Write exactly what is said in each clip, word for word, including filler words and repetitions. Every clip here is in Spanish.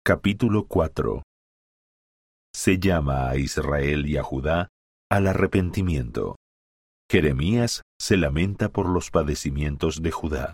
Capítulo cuatro. Se llama a Israel y a Judá al arrepentimiento. Jeremías se lamenta por los padecimientos de Judá.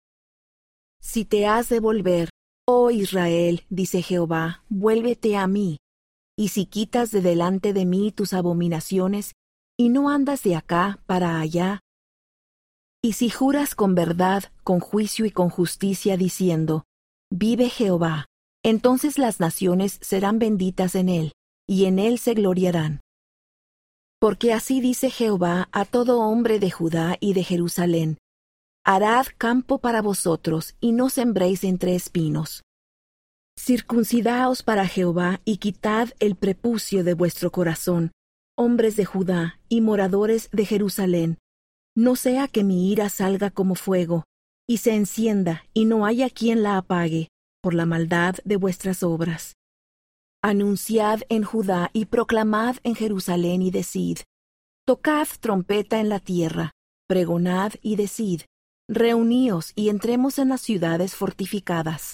Si te has de volver, oh Israel, dice Jehová, vuélvete a mí. Y si quitas de delante de mí tus abominaciones, y no andas de acá para allá, y si juras con verdad, con juicio y con justicia, diciendo, vive Jehová, entonces las naciones serán benditas en él, y en él se gloriarán. Porque así dice Jehová a todo hombre de Judá y de Jerusalén: harad campo para vosotros, y no sembréis entre espinos. Circuncidaos para Jehová, y quitad el prepucio de vuestro corazón, hombres de Judá y moradores de Jerusalén, no sea que mi ira salga como fuego, y se encienda, y no haya quien la apague, por la maldad de vuestras obras. Anunciad en Judá y proclamad en Jerusalén y decid: tocad trompeta en la tierra, pregonad y decid: reuníos y entremos en las ciudades fortificadas.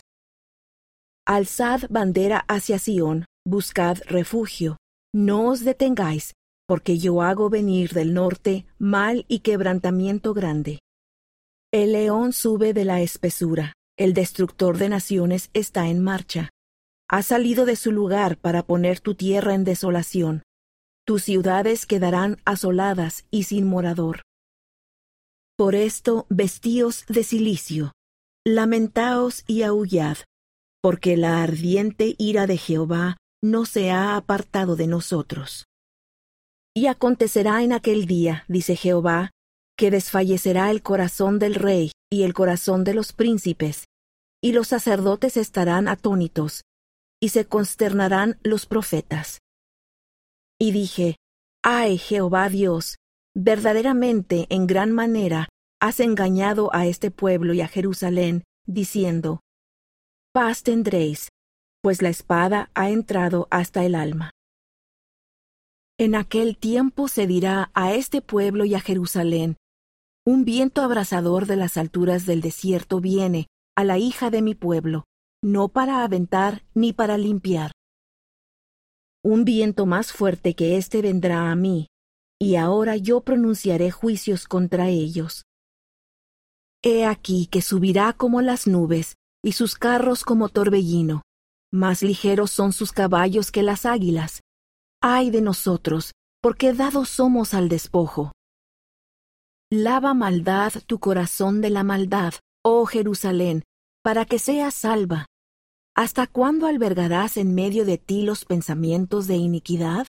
Alzad bandera hacia Sión, buscad refugio, no os detengáis, porque yo hago venir del norte mal y quebrantamiento grande. El león sube de la espesura, el destructor de naciones está en marcha. Ha salido de su lugar para poner tu tierra en desolación. Tus ciudades quedarán asoladas y sin morador. Por esto vestíos de cilicio, lamentaos y aullad, porque la ardiente ira de Jehová no se ha apartado de nosotros. Y acontecerá en aquel día, dice Jehová, que desfallecerá el corazón del rey y el corazón de los príncipes, y los sacerdotes estarán atónitos, y se consternarán los profetas. Y dije: ay, Jehová Dios, verdaderamente en gran manera has engañado a este pueblo y a Jerusalén, diciendo: paz tendréis, pues la espada ha entrado hasta el alma. En aquel tiempo se dirá a este pueblo y a Jerusalén: un viento abrasador de las alturas del desierto viene a la hija de mi pueblo, no para aventar ni para limpiar. Un viento más fuerte que éste vendrá a mí, y ahora yo pronunciaré juicios contra ellos. He aquí que subirá como las nubes, y sus carros como torbellino. Más ligeros son sus caballos que las águilas. Ay de nosotros, porque dados somos al despojo. Lava maldad tu corazón de la maldad, oh Jerusalén, para que seas salva. ¿Hasta cuándo albergarás en medio de ti los pensamientos de iniquidad?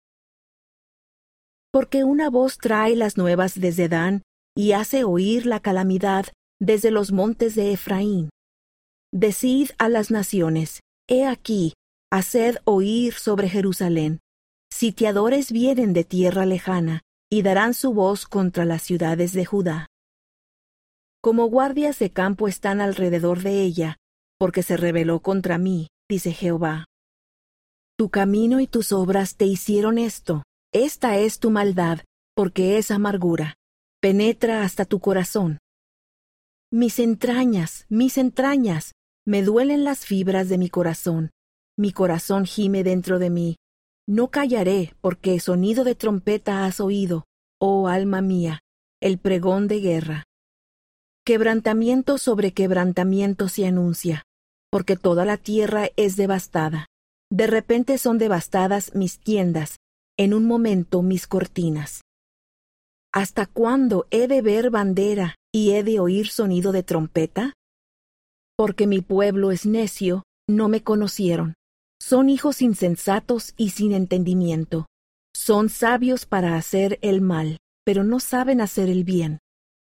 Porque una voz trae las nuevas desde Dan, y hace oír la calamidad desde los montes de Efraín. Decid a las naciones: he aquí, haced oír sobre Jerusalén. Sitiadores vienen de tierra lejana, y darán su voz contra las ciudades de Judá. Como guardias de campo están alrededor de ella, porque se rebeló contra mí, dice Jehová. Tu camino y tus obras te hicieron esto. Esta es tu maldad, porque es amargura. Penetra hasta tu corazón. Mis entrañas, mis entrañas, me duelen las fibras de mi corazón. Mi corazón gime dentro de mí. No callaré, porque sonido de trompeta has oído, oh alma mía, el pregón de guerra. Quebrantamiento sobre quebrantamiento se anuncia, porque toda la tierra es devastada. De repente son devastadas mis tiendas, en un momento mis cortinas. ¿Hasta cuándo he de ver bandera y he de oír sonido de trompeta? Porque mi pueblo es necio, no me conocieron. Son hijos insensatos y sin entendimiento. Son sabios para hacer el mal, pero no saben hacer el bien.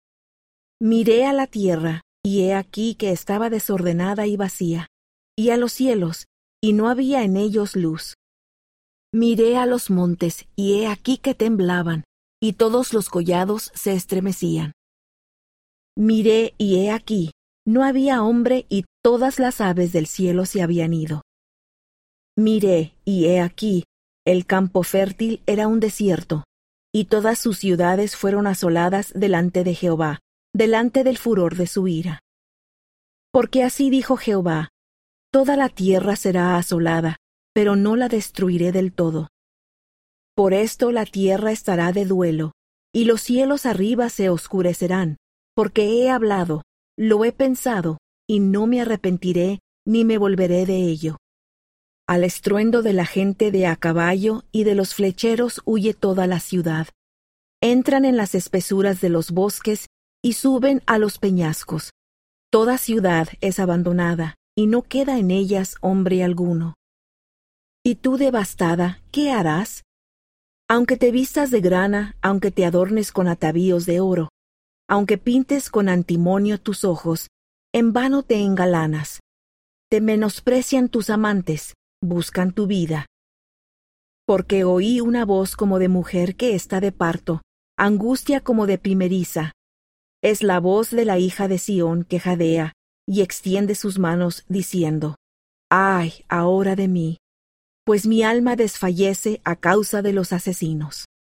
Miré a la tierra, y he aquí que estaba desordenada y vacía, y a los cielos, y no había en ellos luz. Miré a los montes, y he aquí que temblaban, y todos los collados se estremecían. Miré, y he aquí, no había hombre, y todas las aves del cielo se habían ido. Miré, y he aquí, el campo fértil era un desierto, y todas sus ciudades fueron asoladas delante de Jehová, delante del furor de su ira. Porque así dijo Jehová: Toda la tierra será asolada, pero no la destruiré del todo. Por esto la tierra estará de duelo, y los cielos arriba se oscurecerán, porque he hablado, lo he pensado, y no me arrepentiré ni me volveré de ello. Al estruendo de la gente de a caballo y de los flecheros huye toda la ciudad. Entran en las espesuras de los bosques y suben a los peñascos. Toda ciudad es abandonada, y no queda en ellas hombre alguno. ¿Y tú, devastada, qué harás? Aunque te vistas de grana, aunque te adornes con atavíos de oro, aunque pintes con antimonio tus ojos, en vano te engalanas. Te menosprecian tus amantes, buscan tu vida. Porque oí una voz como de mujer que está de parto, angustia como de primeriza. Es la voz de la hija de Sión que jadea y extiende sus manos diciendo: ¡Ay, ahora de mí! Pues mi alma desfallece a causa de los asesinos.